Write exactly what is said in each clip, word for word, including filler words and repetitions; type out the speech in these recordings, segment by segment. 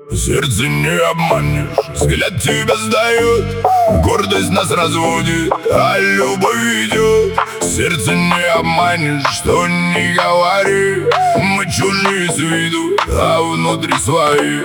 Сердце не обманешь, взгляд тебя сдает, гордость нас разводит, а любовь ведет. Сердце не обманешь, что не говори, мы чужие с виду, а внутри свои.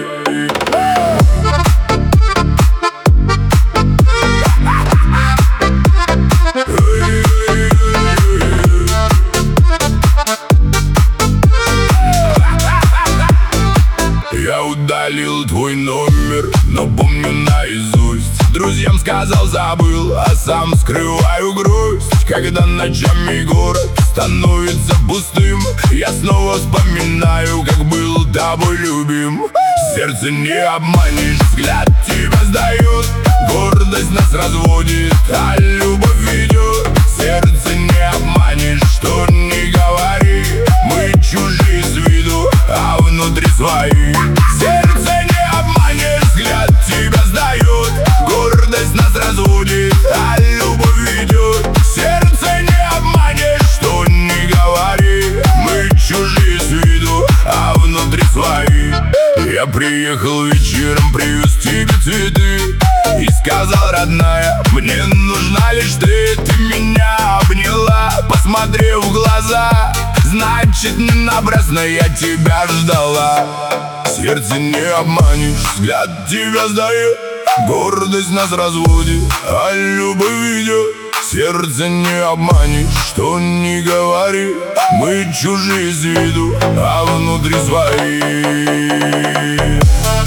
Я удалил твой номер, но помню наизусть. Друзьям сказал, забыл, а сам скрываю грусть. Когда ночами город становится пустым, я снова вспоминаю, как был тобой любим. Сердце не обманешь, взгляд тебя сдает, гордость нас разводит, а любовь ведет. Сердце не обманешь, что не говори, мы чужие с виду, а внутри свои. Сердце не обманешь, взгляд тебя сдает, гордость нас разводит, а любовь ведет. Сердце не обманешь, что не говори, мы чужие с виду, а внутри свои. Я приехал вечером привез тебе цветы и сказал, родная, мне нужна лишь ты. Ты меня обняла, посмотрев в глаза, значит, не напрасно я тебя ждала. Сердце не обманешь, взгляд тебя сдает, гордость нас разводит, а любовь ведет. Сердце не обманешь, что не говори, мы чужие с виду, а внутри свои.